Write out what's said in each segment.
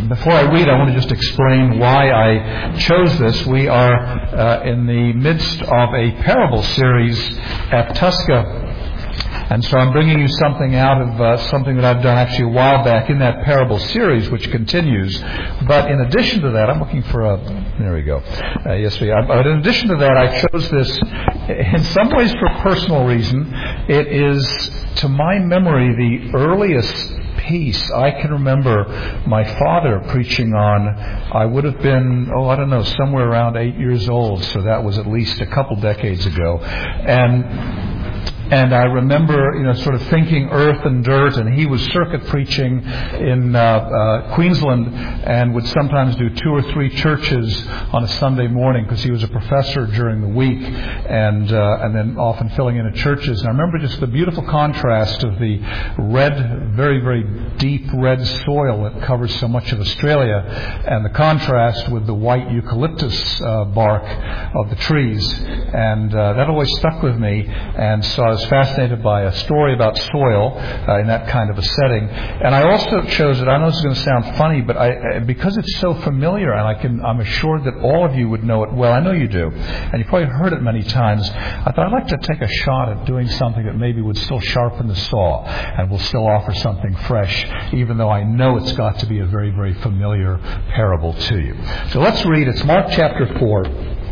Before I read, I want to just explain why I chose this. We are in the midst of a parable series at Tusca. And so I'm bringing you something out of something that I've done actually a while back in that parable series, which continues. But in addition to that, I'm looking for a... There we go. Yes, we are. But in addition to that, I chose this in some ways for personal reason. It is, to my memory, the earliest piece I can remember my father preaching on. I would have been, somewhere around 8 years old, so that was at least a couple decades ago. And I remember, sort of thinking earth and dirt, and he was circuit preaching in Queensland and would sometimes do 2 or 3 churches on a Sunday morning because he was a professor during the week and then often filling in at churches. And I remember just the beautiful contrast of the red, very, very deep red soil that covers so much of Australia and the contrast with the white eucalyptus bark of the trees. And that always stuck with me. And so I was fascinated by a story about soil in that kind of a setting. And I also chose it, I know this is going to sound funny, but because it's so familiar and I'm assured that all of you would know it well. I know you do. And you've probably heard it many times. I thought I'd like to take a shot at doing something that maybe would still sharpen the saw and will still offer something fresh, even though I know it's got to be a very, very familiar parable to you. So let's read. It's Mark chapter 4.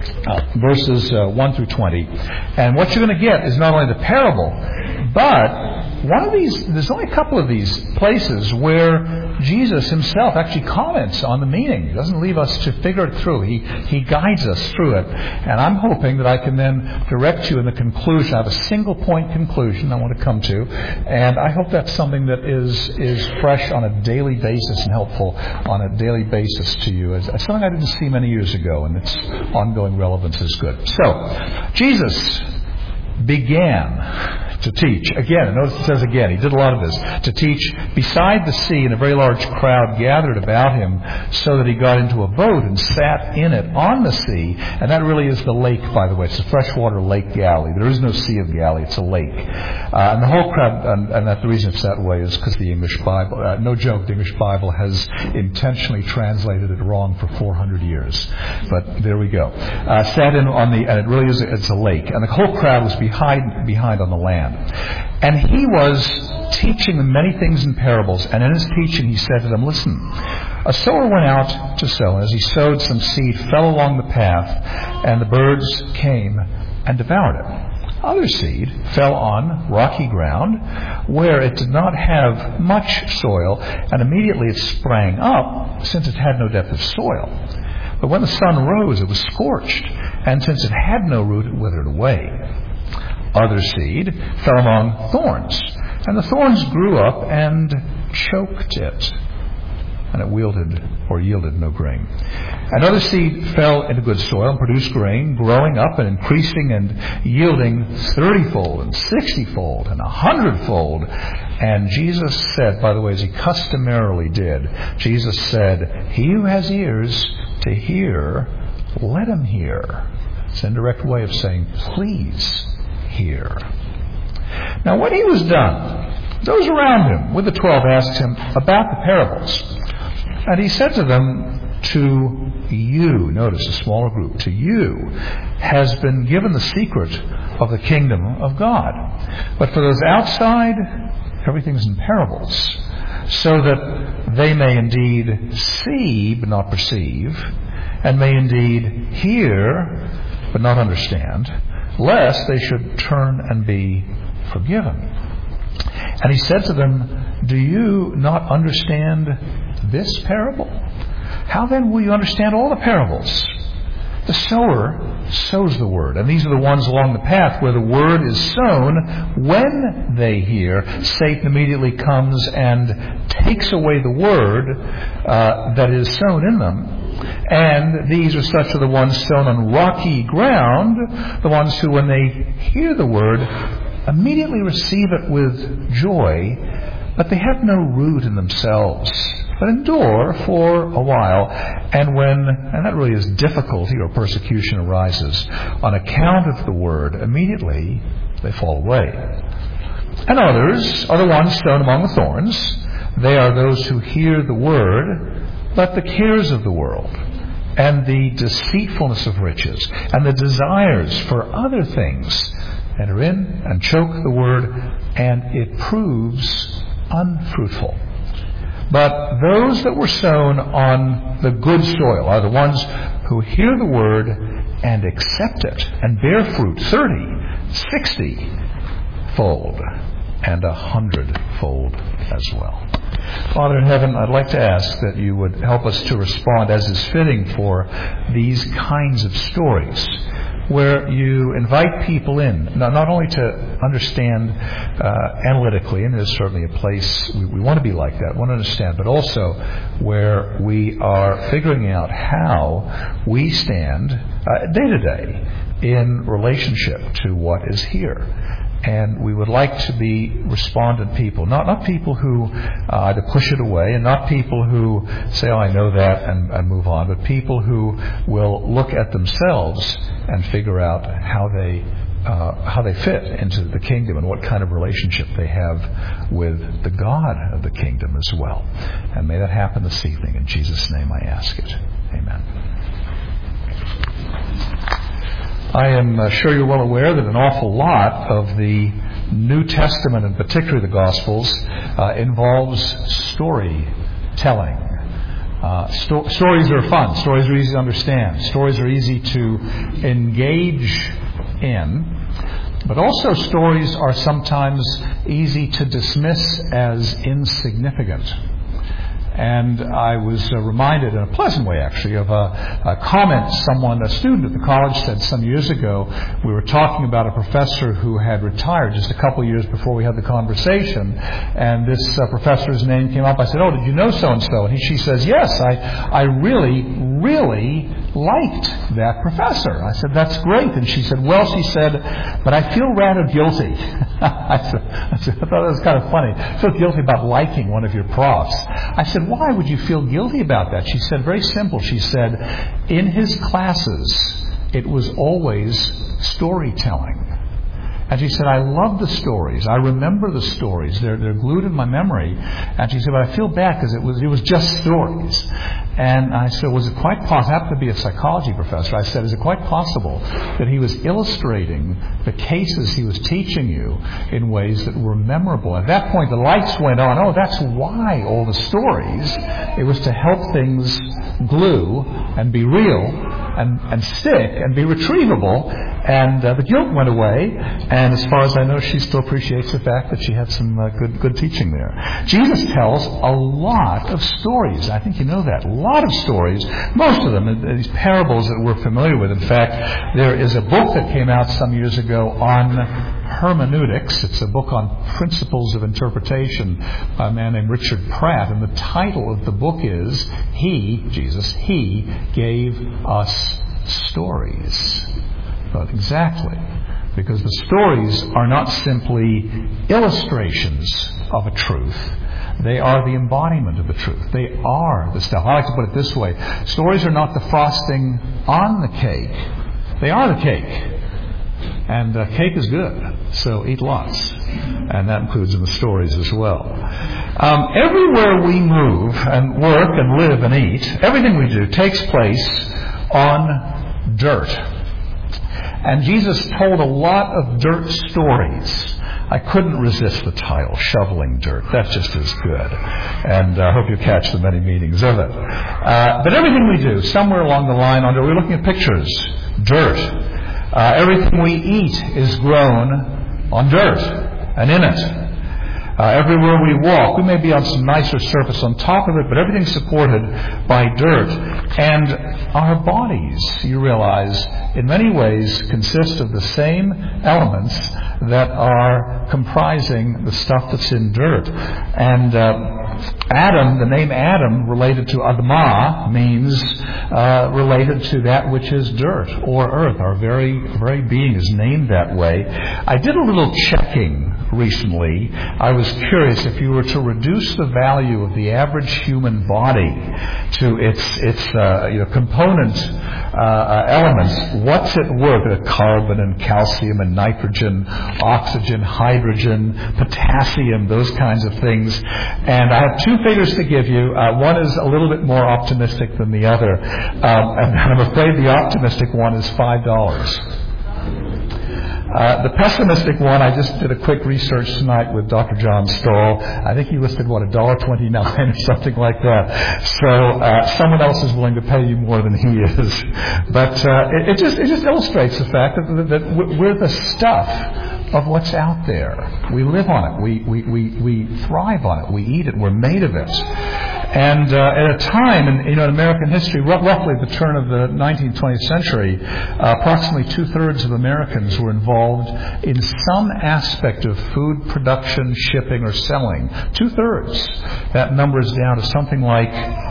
Verses 1 through 20. And what you're going to get is not only the parable, but there's only a couple of these places where Jesus himself actually comments on the meaning. He doesn't leave us to figure it through. He guides us through it. And I'm hoping that I can then direct you in the conclusion. I have a single point conclusion I want to come to. And I hope that's something that is fresh on a daily basis and helpful on a daily basis to you. As something I didn't see many years ago, and its ongoing relevance is good. So, Jesus began to teach. Again, notice it says again, he did a lot of this. To teach beside the sea, and a very large crowd gathered about him, so that he got into a boat and sat in it on the sea. And that really is the lake, by the way. It's the freshwater Lake Galilee. There is no Sea of Galilee. It's a lake. And the whole crowd, and the reason it's that way is because the English Bible, no joke, the English Bible has intentionally translated it wrong for 400 years. But there we go. Sat in on and it really is, it's a lake. And the whole crowd was behind on the land. And he was teaching them many things in parables. And in his teaching he said to them, listen, a sower went out to sow. And as he sowed, some seed fell along the path, and the birds came and devoured it. Other seed fell on rocky ground, where it did not have much soil, and immediately it sprang up, since it had no depth of soil. But when the sun rose, it was scorched, and since it had no root, it withered away. Other seed fell among thorns, and the thorns grew up and choked it, and it yielded no grain. Another seed fell into good soil and produced grain, growing up and increasing and yielding 30-fold and 60-fold and 100-fold. And Jesus said, by the way, as he customarily did, Jesus said, he who has ears to hear, let him hear. It's an indirect way of saying, please hear. Now, when he was done, those around him with the 12 asked him about the parables. And he said to them, to you, notice a smaller group, to you has been given the secret of the kingdom of God. But for those outside, everything's in parables, so that they may indeed see but not perceive, and may indeed hear but not understand, lest they should turn and be forgiven. And he said to them, do you not understand this parable? How then will you understand all the parables? The sower sows the word, and these are the ones along the path where the word is sown. When they hear, Satan immediately comes and takes away the word that is sown in them. And these are such are the ones sown on rocky ground, the ones who, when they hear the word, immediately receive it with joy, but they have no root in themselves, but endure for a while. And that really is difficulty or persecution arises on account of the word, immediately they fall away. And others are the ones sown among the thorns. They are those who hear the word, But the cares of the world, and the deceitfulness of riches, and the desires for other things enter in and choke the word, and it proves unfruitful. But those that were sown on the good soil are the ones who hear the word and accept it and bear fruit 30, 60-fold, and 100-fold as well. Father in heaven, I'd like to ask that you would help us to respond as is fitting for these kinds of stories, where you invite people in, not only to understand analytically, and there's certainly a place we want to be like that, want to understand, but also where we are figuring out how we stand day to day in relationship to what is here. And we would like to be respondent people, not people who either push it away, and not people who say, oh, I know that, and move on, but people who will look at themselves and figure out how they fit into the kingdom and what kind of relationship they have with the God of the kingdom as well. And may that happen this evening. In Jesus' name I ask it. Amen. I am sure you're well aware that an awful lot of the New Testament, and particularly the Gospels, involves storytelling. Stories are fun. Stories are easy to understand. Stories are easy to engage in. But also stories are sometimes easy to dismiss as insignificant. And I was reminded, in a pleasant way actually, of a comment a student at the college said some years ago. We were talking about a professor who had retired just a couple of years before we had the conversation, and this professor's name came up. I said, oh, did you know so-and-so? And she says, yes, I really liked that professor. I said, that's great. And she said, but I feel rather guilty. I thought that was kind of funny. I feel guilty about liking one of your profs. I said, why would you feel guilty about that? She said, very simple. She said, in his classes, it was always storytelling. And she said, I love the stories. I remember the stories. They're glued in my memory. And she said, but I feel bad because it was just stories. And I said, was it quite possible? I happened to be a psychology professor. I said, is it quite possible that he was illustrating the cases he was teaching you in ways that were memorable? At that point, the lights went on. Oh, that's why all the stories. It was to help things glue and be real and stick and be retrievable. And the guilt went away. And as far as I know, she still appreciates the fact that she had some good teaching there. Jesus tells a lot of stories. I think you know that. A lot of stories. Most of them, these parables that we're familiar with. In fact, there is a book that came out some years ago on hermeneutics. It's a book on principles of interpretation by a man named Richard Pratt. And the title of the book is, Jesus, He gave us stories. But exactly. Because the stories are not simply illustrations of a truth. They are the embodiment of the truth. They are the stuff. I like to put it this way. Stories are not the frosting on the cake. They are the cake. And cake is good. So eat lots. And that includes in the stories as well. Everywhere we move and work and live and eat, everything we do takes place on dirt. And Jesus told a lot of dirt stories. I couldn't resist the title, Shoveling Dirt. That just is good. And I hope you catch the many meanings of it. But everything we do, somewhere along the line, we're looking at pictures. Dirt. Everything we eat is grown on dirt and in it. Everywhere we walk, we may be on some nicer surface on top of it, but everything's supported by dirt. And our bodies, you realize, in many ways consist of the same elements that are comprising the stuff that's in dirt. And Adam, the name Adam, related to Adamah, means related to that which is dirt or earth. Our very being is named that way. I did a little checking recently, I was curious if you were to reduce the value of the average human body to its component elements, what's at work? Carbon and calcium and nitrogen, oxygen, hydrogen, potassium, those kinds of things. And I have two figures to give you. One is a little bit more optimistic than the other. And I'm afraid the optimistic one is $5. The pessimistic one, I just did a quick research tonight with Dr. John Stahl. I think he listed, $1.29 or something like that. So someone else is willing to pay you more than he is. But it just illustrates the fact that we're the stuff of what's out there. We live on it. We thrive on it. We eat it. We're made of it. And at a time in American history, roughly the turn of the 19th, 20th century, approximately 2/3 of Americans were involved in some aspect of food production, shipping, or selling. 2/3. That number is down to something like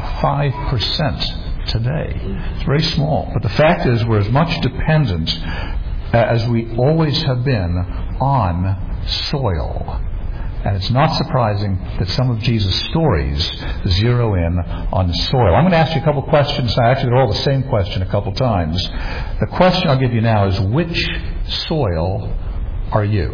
5% today. It's very small. But the fact is we're as much dependent as we always have been on soil. And it's not surprising that some of Jesus' stories zero in on soil. I'm going to ask you a couple questions. Actually, they're all the same question a couple times. The question I'll give you now is, which soil are you?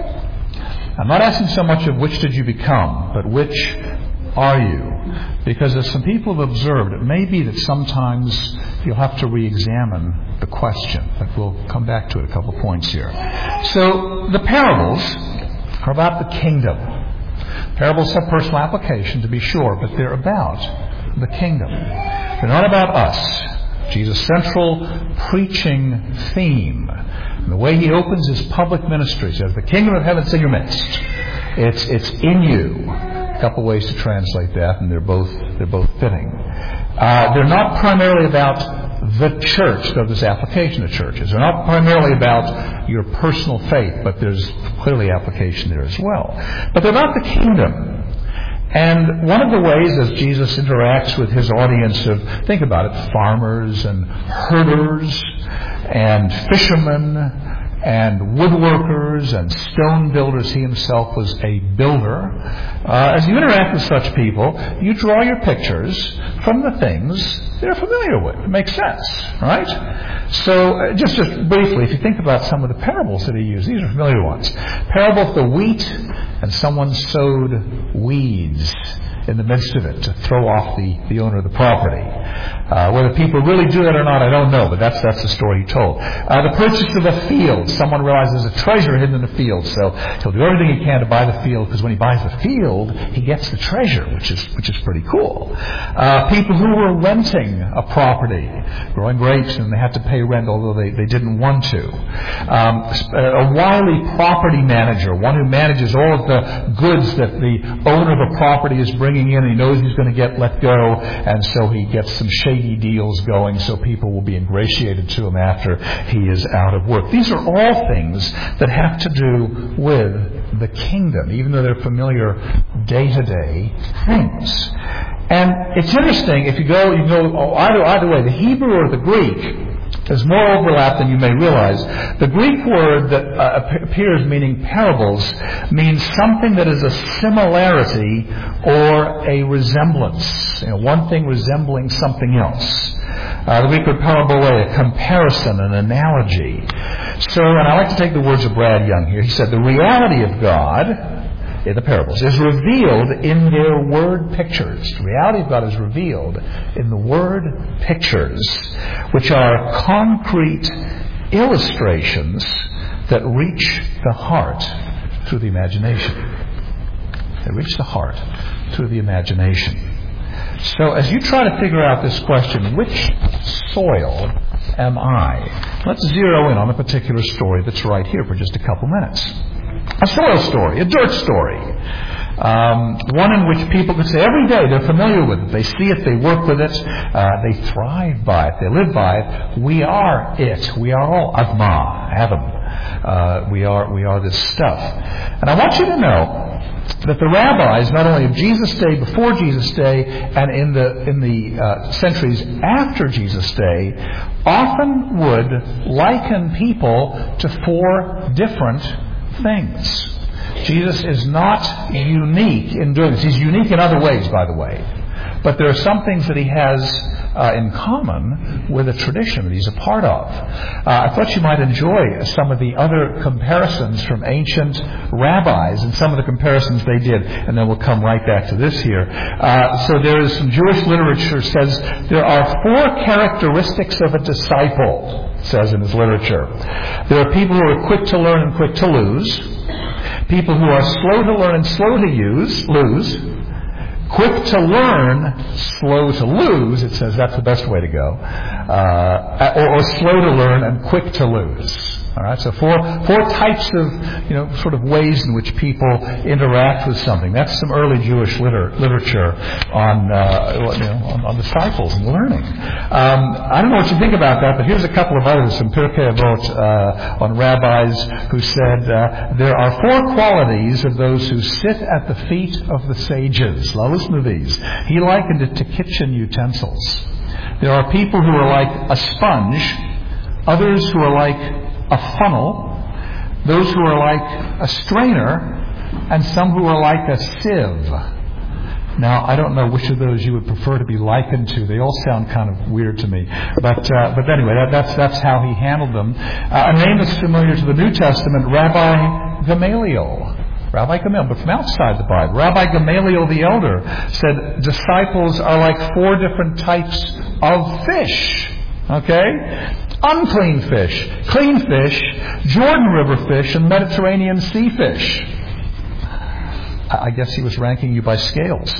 I'm not asking so much of which did you become, but which are you? Because as some people have observed, it may be that sometimes you'll have to re-examine the question. But we'll come back to it a couple points here. So the parables are about the kingdom. Parables have personal application, to be sure, but they're about the kingdom. They're not about us. Jesus' central preaching theme, and the way he opens his public ministry, says, "The kingdom of heaven's in your midst. It's in you." A couple ways to translate that, and they're both fitting. They're not primarily about the church, though there's application to churches. They're not primarily about your personal faith, but there's clearly application there as well. But they're about the kingdom. And one of the ways as Jesus interacts with his audience of, think about it, farmers and herders and fishermen and woodworkers and stone builders. He himself was a builder. As you interact with such people, you draw your pictures from the things they're familiar with. It makes sense, right? So just briefly, if you think about some of the parables that he used, these are familiar ones. Parable of the wheat, and someone sowed weeds in the midst of it to throw off the owner of the property. Whether people really do that or not, I don't know, but that's the story he told. The purchase of a field. Someone realizes a treasure hidden in the field, so he'll do everything he can to buy the field, because when he buys the field, he gets the treasure, which is pretty cool. People who were renting a property, growing grapes, and they had to pay rent, although they didn't want to. A wily property manager, one who manages all of the goods that the owner of a property is bringing in. He knows he's going to get let go, and so he gets some shady deals going so people will be ingratiated to him after he is out of work. These are all things that have to do with the kingdom, even though they're familiar day-to-day things. And it's interesting, if you go either way, the Hebrew or the Greek, there's more overlap than you may realize. The Greek word that appears meaning parables means something that is a similarity or a resemblance. One thing resembling something else. The Greek word parabole, a comparison, an analogy. So, and I like to take the words of Brad Young here. He said, the reality of God in the parables is revealed in their word pictures. The reality of God is revealed in the word pictures, which are concrete illustrations that reach the heart through the imagination. They reach the heart through the imagination. So as you try to figure out this question, which soil am I? Let's zero in on a particular story that's right here for just a couple minutes. A soil story, a dirt story. One in which people can say every day they're familiar with it. They see it, they work with it, they thrive by it, they live by it. We are it. We are all Adma, Adam. We are this stuff. And I want you to know that the rabbis, not only of Jesus' day, before Jesus' day, and in the centuries after Jesus' day, often would liken people to four different things. Jesus is not unique in doing this. He's unique in other ways, by the way. But there are some things that he has in common with a tradition that he's a part of. I thought you might enjoy some of the other comparisons from ancient rabbis and some of the comparisons they did, and then we'll come right back to this here. So there is some Jewish literature says there are 4 characteristics of a disciple, it says in his literature. There are people who are quick to learn and quick to lose, people who are slow to learn and slow to lose, quick to learn, slow to lose, it says that's the best way to go. Or slow to learn and quick to lose. All right, so four types of, sort of ways in which people interact with something. That's some early Jewish literature on disciples and learning. I don't know what you think about that, but here's a couple of others, some Pirkei Avot on rabbis who said there are 4 qualities of those who sit at the feet of the sages. Now listen to these. He likened it to kitchen utensils. There are people who are like a sponge, others who are like a funnel, those who are like a strainer, and some who are like a sieve. Now, I don't know which of those you would prefer to be likened to. They all sound kind of weird to me. But anyway, that's how he handled them. A name that's familiar to the New Testament, Rabbi Gamaliel. Rabbi Gamaliel, but from outside the Bible. Rabbi Gamaliel the Elder said disciples are like 4 different types of fish. Okay? Unclean fish, clean fish, Jordan River fish, and Mediterranean sea fish. I guess he was ranking you by scales.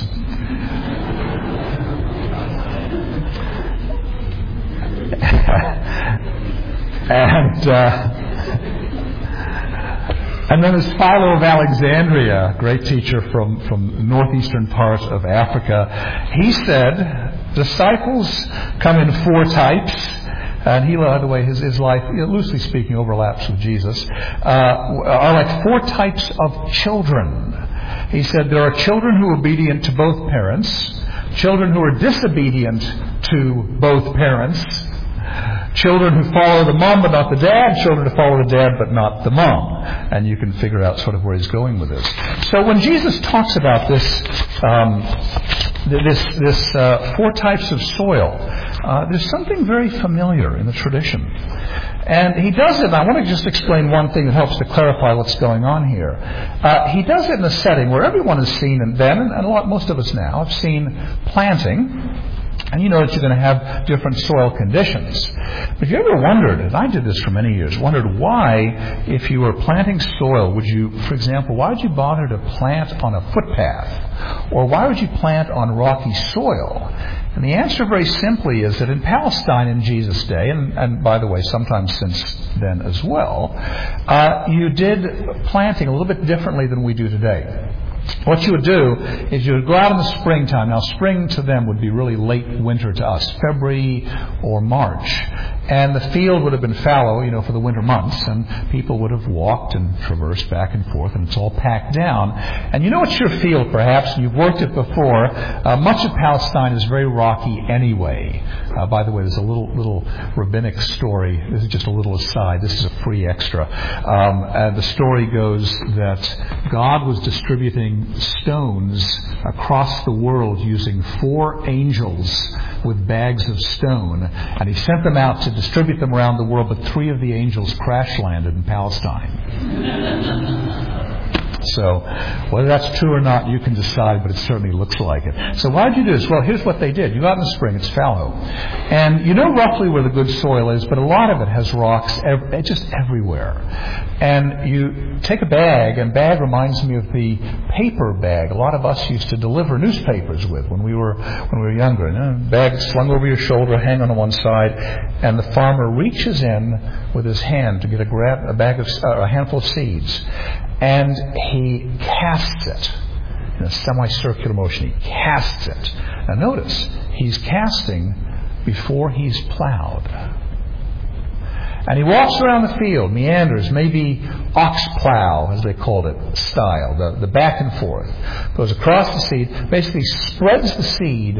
And then there's Philo of Alexandria, great teacher from the northeastern part of Africa. He said disciples come in 4 types. And he, by the way, his life, loosely speaking, overlaps with Jesus, are like 4 types of children. He said there are children who are obedient to both parents, children who are disobedient to both parents, children who follow the mom but not the dad, children who follow the dad but not the mom. And you can figure out sort of where he's going with this. So when Jesus talks about this 4 types of soil, there's something very familiar in the tradition. And he does it, and I want to just explain one thing that helps to clarify what's going on here. He does it in a setting where everyone has seen, and most of us now have seen planting. And you know that you're going to have different soil conditions. But if you ever wondered, and I did this for many years, wondered why, if you were planting soil, for example, why would you bother to plant on a footpath? Or why would you plant on rocky soil? And the answer very simply is that in Palestine in Jesus' day, and by the way, sometimes since then as well, you did planting a little bit differently than we do today. What you would do is you would go out in the springtime. Now, spring to them would be really late winter to us, February or March. And the field would have been fallow, for the winter months, and people would have walked and traversed back and forth, and it's all packed down. And it's your field, perhaps, and you've worked it before. Much of Palestine is very rocky anyway. By the way, there's a little rabbinic story. This is just a little aside. This is a free extra. The story goes that God was distributing stones across the world using 4 angels with bags of stone, and he sent them out to distribute them around the world, but 3 of the angels crash landed in Palestine. So, whether that's true or not, you can decide, but it certainly looks like it. So why did you do this? Well, here's what they did. You go out in the spring, it's fallow. And you know roughly where the good soil is, but a lot of it has rocks just everywhere. And you take a bag, and bag reminds me of the paper bag a lot of us used to deliver newspapers with when we were younger. Bag slung over your shoulder, hang on one side, and the farmer reaches in with his hand to get a handful of seeds. And he casts it in a semicircular motion. He casts it. Now notice, he's casting before he's plowed. And he walks around the field, meanders, maybe ox plow, as they called it, style, the back and forth. Goes across the seed, basically spreads the seed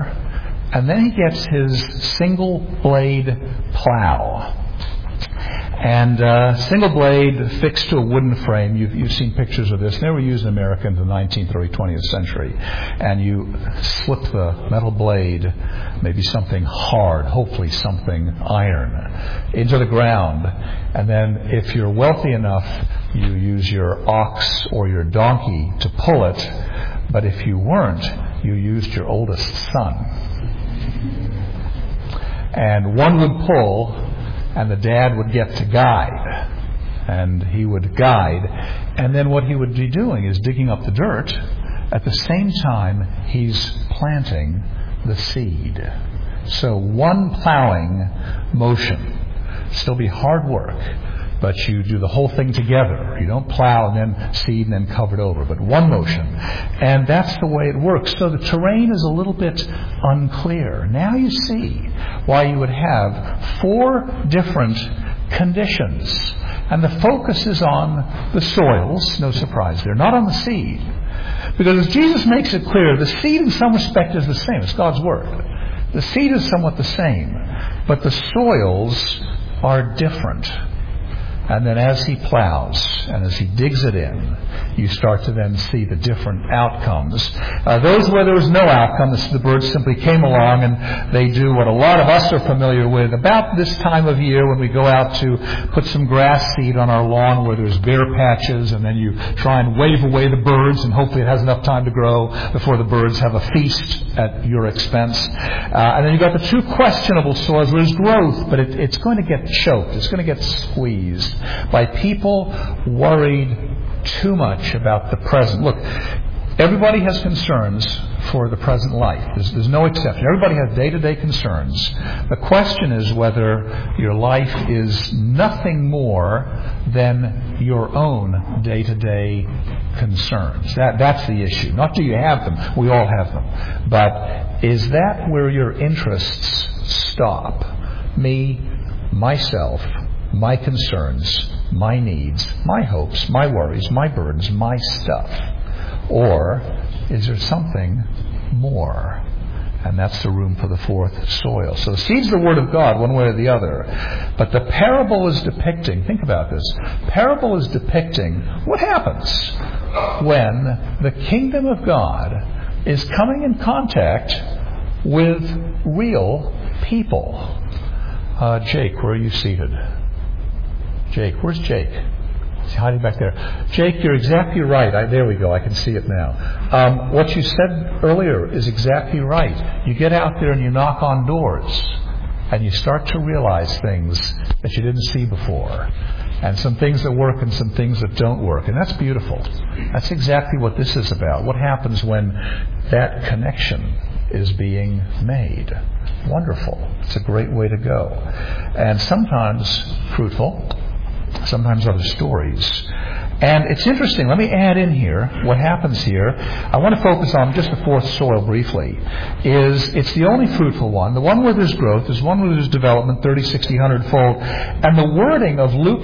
everywhere, and then he gets his single blade plow. And single blade fixed to a wooden frame. You've seen pictures of this. They were used in America in the 19th, early 20th century. And you slip the metal blade, maybe something hard, hopefully something iron, into the ground. And then if you're wealthy enough, you use your ox or your donkey to pull it. But if you weren't, you used your oldest son. And one would pull, and the dad would get to guide. And he would guide. And then what he would be doing is digging up the dirt. At the same time, he's planting the seed. So one plowing motion. Still be hard work, but you do the whole thing together. You don't plow and then seed and then cover it over, but one motion. And that's the way it works. So the terrain is a little bit unclear. Now you see why you would have 4 different conditions. And the focus is on the soils, no surprise there, not on the seed. Because as Jesus makes it clear, the seed in some respect is the same. It's God's Word. The seed is somewhat the same, but the soils are different. And then as he plows and as he digs it in, you start to then see the different outcomes. Those where there was no outcome, the birds simply came along and they do what a lot of us are familiar with. About this time of year when we go out to put some grass seed on our lawn where there's bare patches, and then you try and wave away the birds and hopefully it has enough time to grow before the birds have a feast at your expense. And then you've got the 2 questionable soils where there's growth, but it's going to get choked. It's going to get squeezed by people worried too much about the present. Look, everybody has concerns for the present life. There's no exception. Everybody has day-to-day concerns. The question is whether your life is nothing more than your own day-to-day concerns. That's the issue. Not do you have them. We all have them. But is that where your interests stop? Me, myself, my concerns, my needs, my hopes, my worries, my burdens, my stuff? Or is there something more? And that's the room for the 4th soil. So the seed's the Word of God, one way or the other. But the parable is depicting, think about this, parable is depicting what happens when the kingdom of God is coming in contact with real people. Jake, where are you seated? Jake, where's Jake? He's hiding back there. Jake, you're exactly right. There we go. I can see it now. What you said earlier is exactly right. You get out there and you knock on doors, and you start to realize things that you didn't see before, and some things that work and some things that don't work. And that's beautiful. That's exactly what this is about. What happens when that connection is being made? Wonderful. It's a great way to go. And sometimes fruitful, sometimes other stories. And it's interesting. Let me add in here what happens here. I want to focus on just the 4th soil briefly. It's the only fruitful one. The one where there's growth. There's one where there's development, 30, 60, 100-fold. And the wording of Luke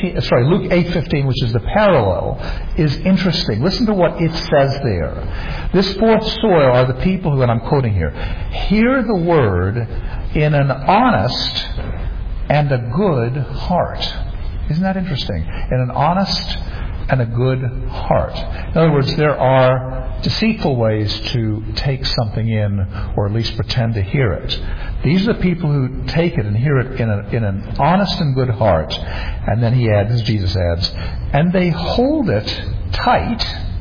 8:15, which is the parallel, is interesting. Listen to what it says there. This 4th soil are the people who, and I'm quoting here, hear the word in an honest and a good heart. Isn't that interesting? In an honest and a good heart. In other words, there are deceitful ways to take something in, or at least pretend to hear it. These are the people who take it and hear it in an honest and good heart. And then he adds, Jesus adds, and they hold it tight,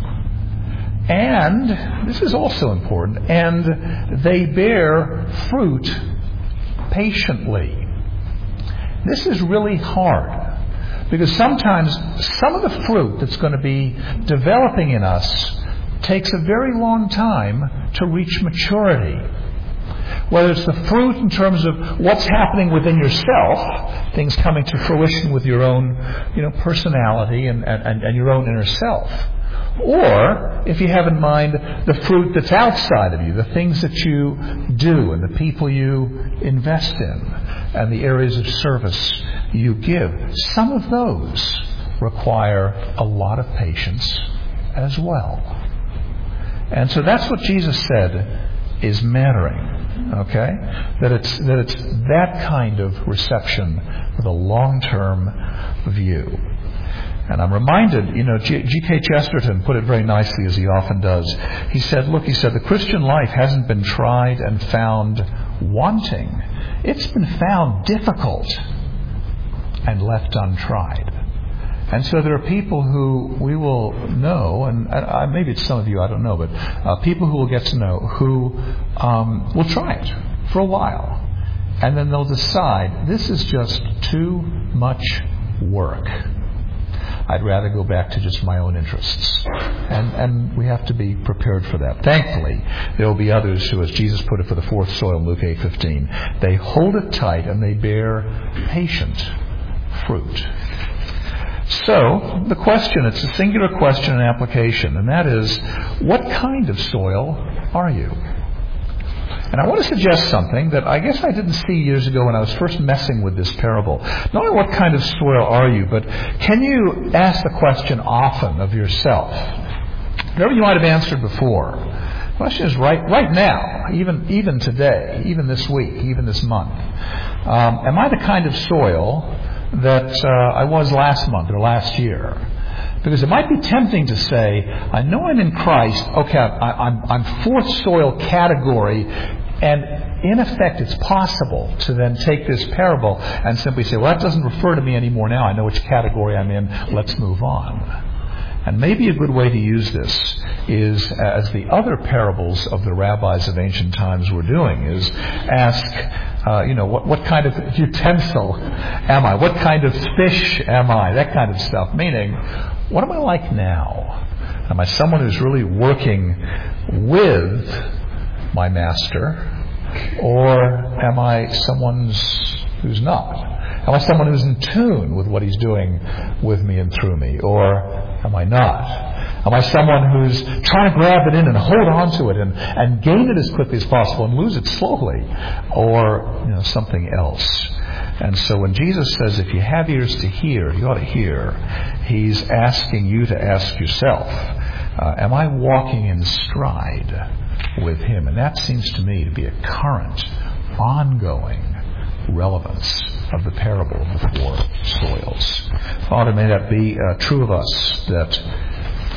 and, this is also important, and they bear fruit patiently. This is really hard. Because sometimes some of the fruit that's going to be developing in us takes a very long time to reach maturity. Whether it's the fruit in terms of what's happening within yourself, things coming to fruition with your own, personality and your own inner self. Or, if you have in mind the fruit that's outside of you, the things that you do and the people you invest in and the areas of service you give. Some of those require a lot of patience as well. And so that's what Jesus said is mattering. Okay? That it's that kind of reception with a long-term view. And I'm reminded, G.K. Chesterton put it very nicely, as he often does. He said, the Christian life hasn't been tried and found wanting. It's been found difficult and left untried. And so there are people who we will know, and maybe it's some of you, I don't know, but people who will get to know who will try it for a while. And then they'll decide, this is just too much work. I'd rather go back to just my own interests. And we have to be prepared for that. Thankfully, there will be others who, as Jesus put it for the fourth soil in Luke 8:15, they hold it tight and they bear patient fruit. So, the question, it's a singular question and application, and that is, what kind of soil are you? And I want to suggest something that I guess I didn't see years ago when I was first messing with this parable. Not only what kind of soil are you, but can you ask the question often of yourself? Whatever you might have answered before. The question is right now, even today, even this week, even this month. Am I the kind of soil that I was last month or last year? Because it might be tempting to say, I know I'm in Christ, okay, I'm fourth soil category, and in effect it's possible to then take this parable and simply say, well, that doesn't refer to me anymore now, I know which category I'm in, let's move on. And maybe a good way to use this is, as the other parables of the rabbis of ancient times were doing, is ask, what kind of utensil am I? What kind of fish am I? That kind of stuff. Meaning, what am I like now? Am I someone who's really working with my master? Or am I someone who's not? Am I someone who's in tune with what he's doing with me and through me? Or am I not? Am I someone who's trying to grab it in and hold on to it and gain it as quickly as possible and lose it slowly? Or something else? And so when Jesus says, if you have ears to hear, you ought to hear, he's asking you to ask yourself, am I walking in stride with him? And that seems to me to be a current, ongoing relevance of the parable of the four soils. Father, may that be true of us, that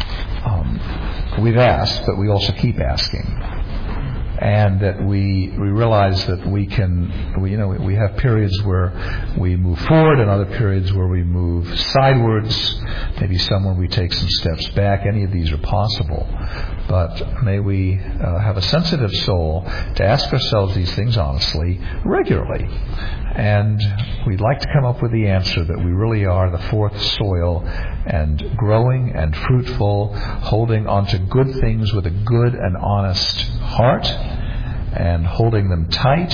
we've asked, but we also keep asking. And that we realize that we have periods where we move forward and other periods where we move sidewards, maybe some where we take some steps back. Any of these are possible. But may we have a sensitive soul to ask ourselves these things honestly, regularly. And we'd like to come up with the answer that we really are the fourth soil, and growing and fruitful, holding on to good things with a good and honest heart, and holding them tight,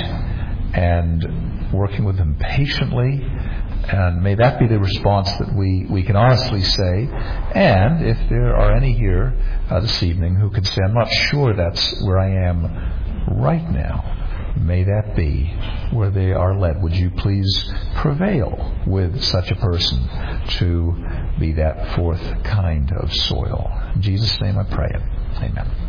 and working with them patiently. And may that be the response that we can honestly say. And if there are any here this evening who could say, I'm not sure that's where I am right now, may that be where they are led. Would you please prevail with such a person to be that fourth kind of soil? In Jesus' name I pray it. Amen.